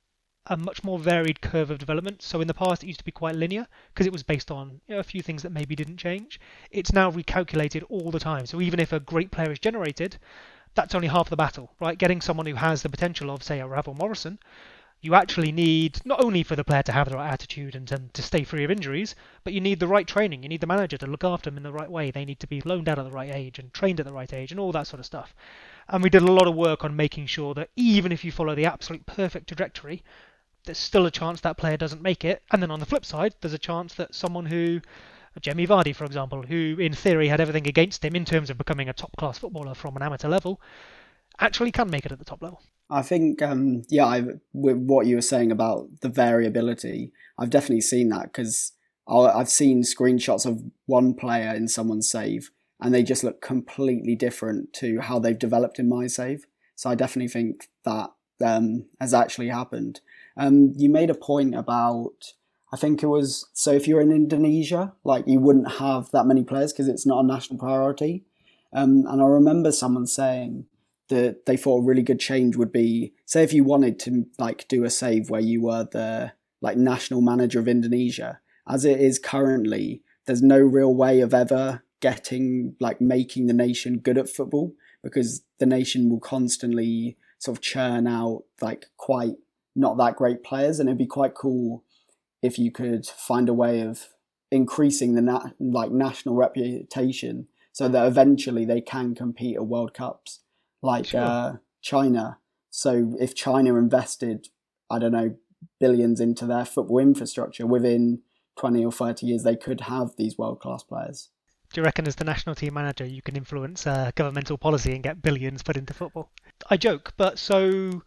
a much more varied curve of development. So in the past it used to be quite linear because it was based on, you know, a few things that maybe didn't change. It's now recalculated all the time. So even if a great player is generated, that's only half the battle, right? Getting someone who has the potential of, say, a Ravel Morrison, you actually need not only for the player to have the right attitude and to, to stay free of injuries, but you need the right training. You need the manager to look after them in the right way. They need to be loaned out at the right age and trained at the right age and all that sort of stuff. And we did a lot of work on making sure that even if you follow the absolute perfect trajectory, there's still a chance that player doesn't make it. And then on the flip side, there's a chance that someone who, Jamie Vardy, for example, who in theory had everything against him in terms of becoming a top-class footballer from an amateur level, actually can make it at the top level. I think, um, yeah, I, with what you were saying about the variability, I've definitely seen that because I've seen screenshots of one player in someone's save and they just look completely different to how they've developed in my save. So I definitely think that um, has actually happened. Um, you made a point about, I think it was, so if you're in Indonesia, like you wouldn't have that many players because it's not a national priority. Um, and I remember someone saying that they thought a really good change would be, say if you wanted to like do a save where you were the like national manager of Indonesia, as it is currently, there's no real way of ever getting, like making the nation good at football because the nation will constantly sort of churn out like quite not that great players. And it'd be quite cool if you could find a way of increasing the na- like national reputation so that eventually they can compete at World Cups. Like sure. uh, China. So if China invested, I don't know, billions into their football infrastructure, within twenty or thirty years, they could have these world-class players. Do you reckon as the national team manager, you can influence uh, governmental policy and get billions put into football? I joke, but so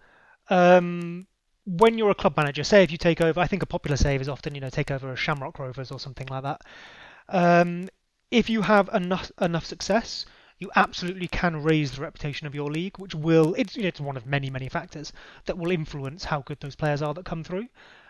um, when you're a club manager, say if you take over, I think a popular save is often, you know, take over a Shamrock Rovers or something like that. Um, if you have enough enough success, you absolutely can raise the reputation of your league, which will, it's, it's one of many, many factors that will influence how good those players are that come through.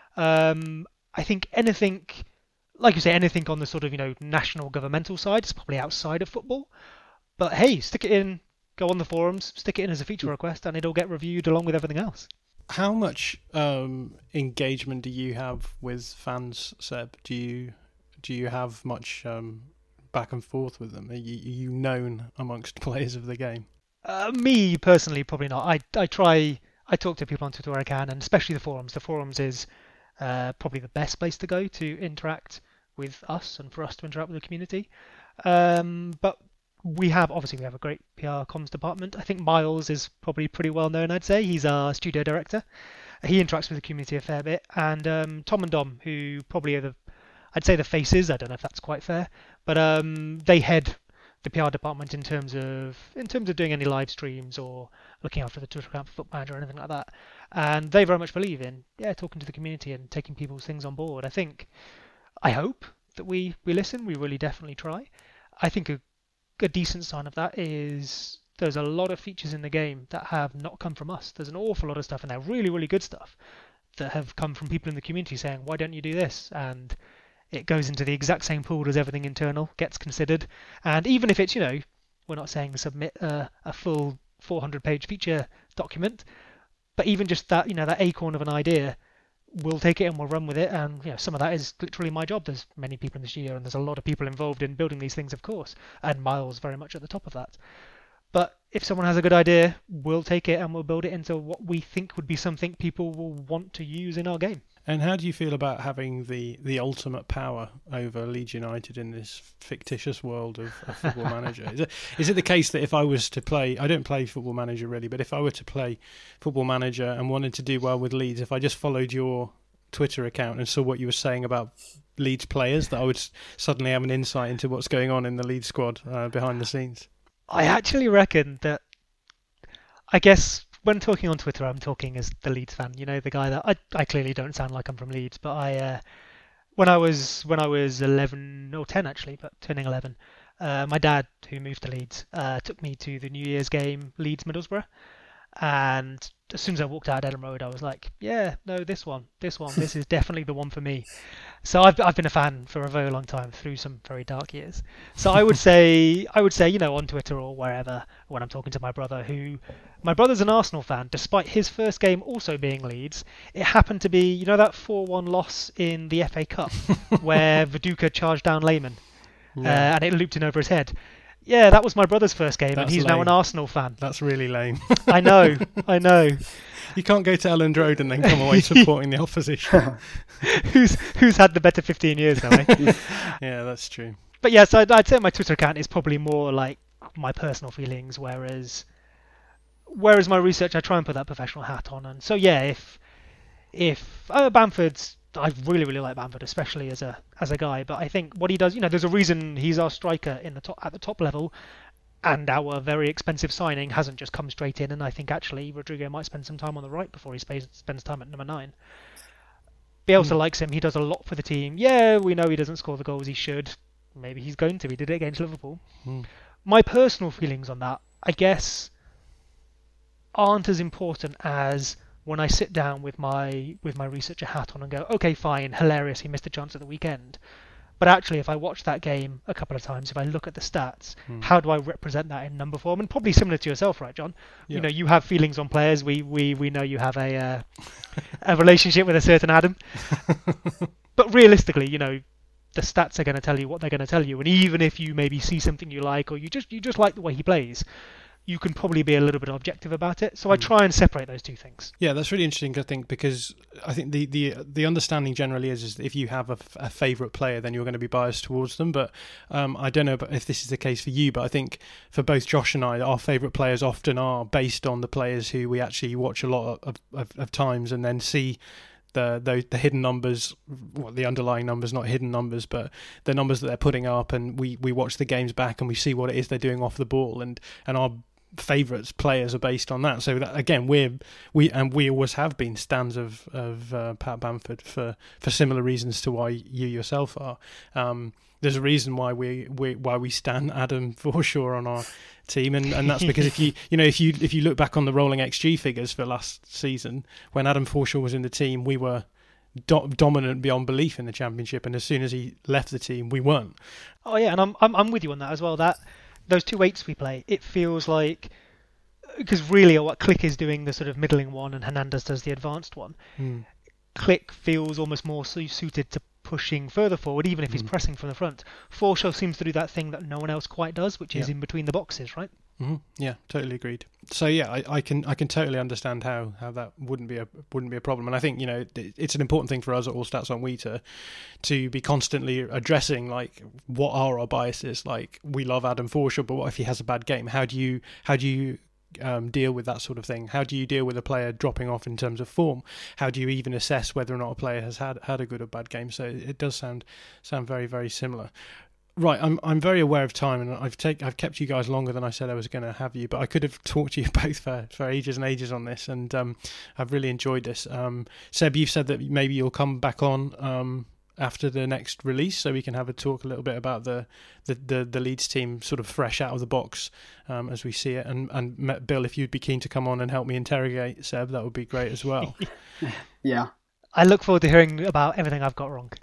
Um, I think anything, like you say, anything on the sort of, you know, national governmental side is probably outside of football. But hey, stick it in, go on the forums, stick it in as a feature request, and it'll get reviewed along with everything else. How much um, engagement do you have with fans, Seb? Do you, do you have much... Um... back and forth with them? Are you, are you known amongst players of the game? Uh, me personally, probably not. I I try. I talk to people on Twitter where I can, and especially the forums. The forums is uh, probably the best place to go to interact with us and for us to interact with the community. Um, but we have obviously we have a great P R comms department. I think Miles is probably pretty well known. I'd say he's our studio director. He interacts with the community a fair bit, and um, Tom and Dom, who probably are the I'd say the faces, I don't know if that's quite fair, but um, they head the P R department in terms of in terms of doing any live streams or looking after the Twitter account for Foot Manager or anything like that. And they very much believe in yeah talking to the community and taking people's things on board. I think, I hope that we, we listen. We really definitely try. I think a, a decent sign of that is there's a lot of features in the game that have not come from us. There's an awful lot of stuff in there, really, really good stuff, that have come from people in the community saying, why don't you do this? And it goes into the exact same pool as everything internal, gets considered. And even if it's, you know, we're not saying submit a, a full four hundred page feature document, but even just that, you know, that acorn of an idea, we'll take it and we'll run with it. And, you know, some of that is literally my job. There's many people in the studio and there's a lot of people involved in building these things, of course. And Miles very much at the top of that. But if someone has a good idea, we'll take it and we'll build it into what we think would be something people will want to use in our game. And how do you feel about having the, the ultimate power over Leeds United in this fictitious world of, of Football Manager? Is it, is it the case that if I was to play, I don't play Football Manager really, but if I were to play Football Manager and wanted to do well with Leeds, if I just followed your Twitter account and saw what you were saying about Leeds players, that I would suddenly have an insight into what's going on in the Leeds squad uh, behind the scenes? I actually reckon that, I guess when talking on Twitter, I'm talking as the Leeds fan. You know, the guy that I, I clearly don't sound like I'm from Leeds, but I uh, when I was when I was eleven or ten actually, but turning eleven, uh, my dad, who moved to Leeds, uh, took me to the New Year's game, Leeds Middlesbrough, and as soon as I walked out of Ellen Road, I was like, yeah, no, this one, this one, this is definitely the one for me. So I've I've been a fan for a very long time through some very dark years. So I would say I would say you know on Twitter or wherever when I'm talking to my brother, who my brother's an Arsenal fan, despite his first game also being Leeds. It happened to be you know that four one loss in the F A Cup where Viduka charged down Lehmann yeah. uh, and it looped in over his head. Yeah, that was my brother's first game, That's and he's lame. Now an Arsenal fan. That's really lame. I know, I know. You can't go to Elland Road and then come away supporting the opposition. who's who's had the better fifteen years now, eh? Yeah, that's true. But yes, I'd, I'd say my Twitter account is probably more like my personal feelings, whereas whereas my research, I try and put that professional hat on. And so yeah, if if uh, Bamford's, I really really like Bamford, especially as a as a guy. But I think what he does, you know, there's a reason he's our striker in the top at the top level. And our very expensive signing hasn't just come straight in, and I think actually Rodrigo might spend some time on the right before he spends spends time at number nine. Bielsa mm. likes him. He does a lot for the team. Yeah, we know he doesn't score the goals he should. Maybe he's going to. He did it against Liverpool. Mm. My personal feelings on that, I guess, aren't as important as when I sit down with my with my researcher hat on and go, okay, fine, hilarious, he missed a chance at the weekend. But actually, if I watch that game a couple of times, if I look at the stats, hmm. how do I represent that in number form? And probably similar to yourself, right, John? Yep. You know, you have feelings on players. We we, we know you have a uh, a relationship with a certain Adam. But realistically, you know, the stats are going to tell you what they're going to tell you. And even if you maybe see something you like, or you just you just like the way he plays, you can probably be a little bit objective about it. So I try and separate those two things. Yeah, that's really interesting, I think, because I think the the, the understanding generally is, is if you have a, a favourite player, then you're going to be biased towards them. But um, I don't know if this is the case for you, but I think for both Josh and I, our favourite players often are based on the players who we actually watch a lot of, of, of times and then see the, the the hidden numbers, well, the underlying numbers, not hidden numbers, but the numbers that they're putting up, and we, we watch the games back and we see what it is they're doing off the ball, and, and our favourites players are based on that. So that, again, we're we and we always have been stans of of uh, Pat Bamford for, for similar reasons to why you yourself are. Um, there's a reason why we, we why we stan Adam Forshaw on our team, and, and that's because if you you know if you if you look back on the rolling X G figures for last season, when Adam Forshaw was in the team, we were do- dominant beyond belief in the Championship, and as soon as he left the team, we weren't. Oh yeah, and I'm I'm I'm with you on that as well. That those two eights we play, it feels like, because really what Click is doing the sort of middling one and Hernandez does the advanced one. Mm. Click feels almost more so suited to pushing further forward, even if mm. he's pressing from the front. Forshaw seems to do that thing that no one else quite does, which is yeah. in between the boxes, right? Mm-hmm. Yeah, totally agreed. So yeah, I, I can I can totally understand how, how that wouldn't be a wouldn't be a problem, and I think you know it's an important thing for us at All Stats on We to to be constantly addressing like what are our biases. Like we love Adam Forshaw, but what if he has a bad game? How do you how do you um, deal with that sort of thing? How do you deal with a player dropping off in terms of form? How do you even assess whether or not a player has had had a good or bad game? So it does sound sound very very similar. Right, I'm I'm very aware of time, and I've take I've kept you guys longer than I said I was going to have you, but I could have talked to you both for, for ages and ages on this, and um, I've really enjoyed this. Um, Seb, you've said that maybe you'll come back on um, after the next release, so we can have a talk a little bit about the the, the, the Leeds team, sort of fresh out of the box um, as we see it. And and Bill, if you'd be keen to come on and help me interrogate Seb, that would be great as well. Yeah, I look forward to hearing about everything I've got wrong.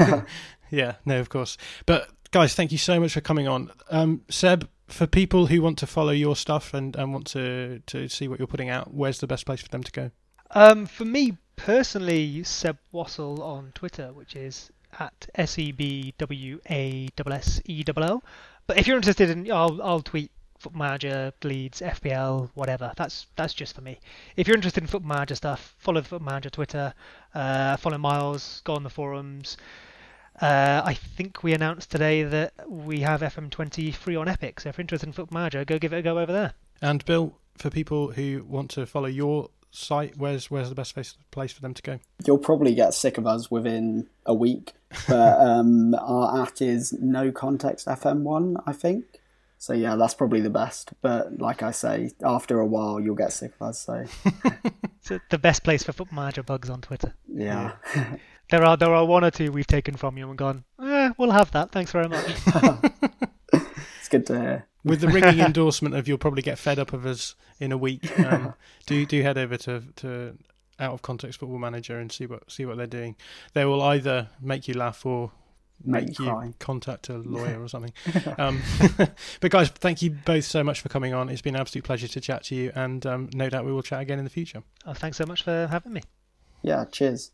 Yeah, no, of course, but. Guys, thank you so much for coming on. Um, Seb, for people who want to follow your stuff and, and want to, to see what you're putting out, where's the best place for them to go? Um, for me personally, Seb Wassell on Twitter, which is at S E B W A S S E L L. But if you're interested in, I'll I'll tweet Football Manager, Leeds, F P L, whatever. That's that's just for me. If you're interested in Football Manager stuff, follow the Football Manager Twitter, uh, follow Miles, go on the forums. Uh, I think we announced today that we have F M twenty free on Epic, so if you're interested in Football Manager, go give it a go over there. And Bill, for people who want to follow your site, where's where's the best place for them to go? You'll probably get sick of us within a week, but um, our at is no context F M one, I think. So yeah, that's probably the best. But like I say, after a while, you'll get sick of us. So it's the best place for Football Manager bugs on Twitter. Yeah. there are there are one or two we've taken from you and gone, eh, we'll have that. Thanks very much. It's good to hear. With the ringing endorsement of you'll probably get fed up of us in a week, um, do do head over to, to Out of Context Football Manager and see what see what they're doing. They will either make you laugh or make, make you cry. Contact a lawyer or something. Um, but guys, thank you both so much for coming on. It's been an absolute pleasure to chat to you, and um, no doubt we will chat again in the future. Oh, thanks so much for having me. Yeah, cheers.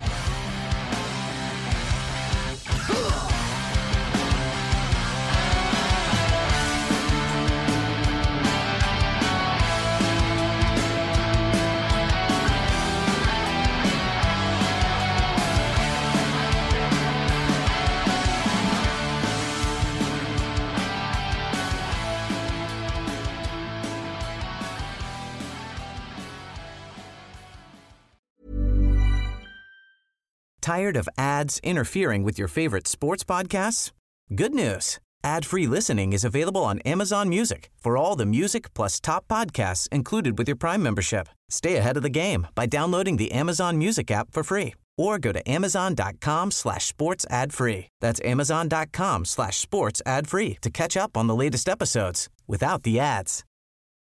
Tired of ads interfering with your favorite sports podcasts? Good news. Ad-free listening is available on Amazon Music for all the music plus top podcasts included with your Prime membership. Stay ahead of the game by downloading the Amazon Music app for free or go to amazon.com slash sports ad free. That's amazon.com slash sports ad free to catch up on the latest episodes without the ads.